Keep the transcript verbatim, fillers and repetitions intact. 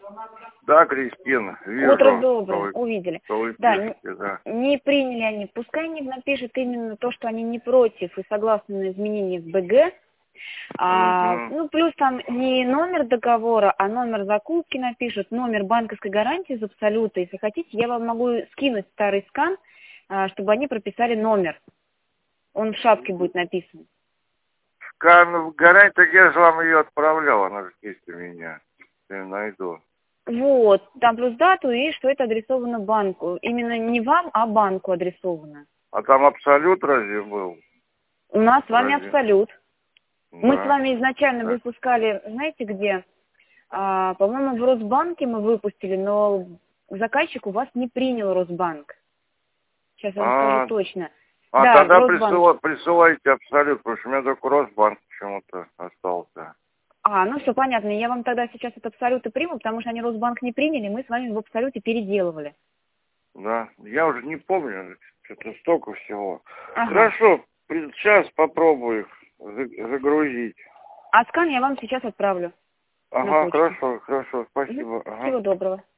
Да, Кристина, вижу. Утро доброе, что вы, увидели. что вы Да, пишете, не, да. не приняли они. Пускай они напишут именно то, что они не против и согласны на изменения в БГ. А, Угу. ну, плюс там не номер договора, а номер закупки напишут, номер банковской гарантии из Абсолюта. Если хотите, я вам могу скинуть старый скан, а, чтобы они прописали номер. Он в шапке будет написан. Скан, гарантия, так я же вам ее отправлял, она же есть у меня. Я найду. Вот, там плюс дату и что это адресовано банку. Именно не вам, а банку адресовано. А там Абсолют разве был? У нас с вами Разве? Абсолют. Мы с Да. вами изначально Да. выпускали, знаете где? А, по-моему, в Росбанке мы выпустили, но заказчик у вас не принял Росбанк. Сейчас я вам скажу А, точно. а Да, в тогда Росбанке. присылай, присылайте Абсолют, потому что у меня только Росбанк почему-то остался. А, ну все понятно. Я вам тогда сейчас от Абсолюта приму, потому что они Росбанк не приняли, мы с вами в Абсолюте переделывали. Да, я уже не помню, что-то столько всего. Ага. Хорошо, сейчас попробую их загрузить. А скан я вам сейчас отправлю. На Ага, почту. хорошо, хорошо, спасибо. Угу. Ага. Всего доброго.